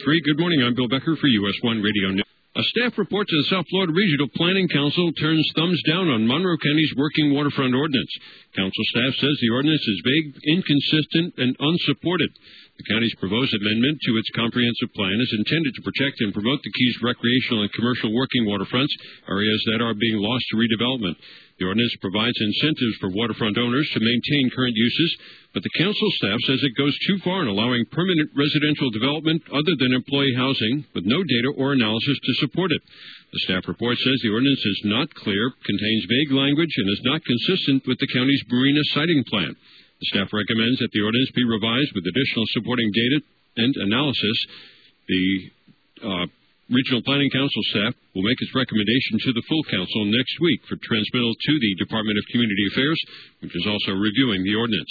Good morning. I'm Bill Becker for US 1 Radio News. A staff report to the South Florida Regional Planning Council turns thumbs down on Monroe County's working waterfront ordinance. Council staff says the ordinance is vague, inconsistent, and unsupported. The county's proposed amendment to its comprehensive plan is intended to protect and promote the Keys' recreational and commercial working waterfronts, areas that are being lost to redevelopment. The ordinance provides incentives for waterfront owners to maintain current uses, but the council staff says it goes too far in allowing permanent residential development other than employee housing with no data or analysis to support it. The staff report says the ordinance is not clear, contains vague language, and is not consistent with the county's marina siting plan. The staff recommends that the ordinance be revised with additional supporting data and analysis. The Regional Planning Council staff will make its recommendation to the full council next week for transmittal to the Department of Community Affairs, which is also reviewing the ordinance.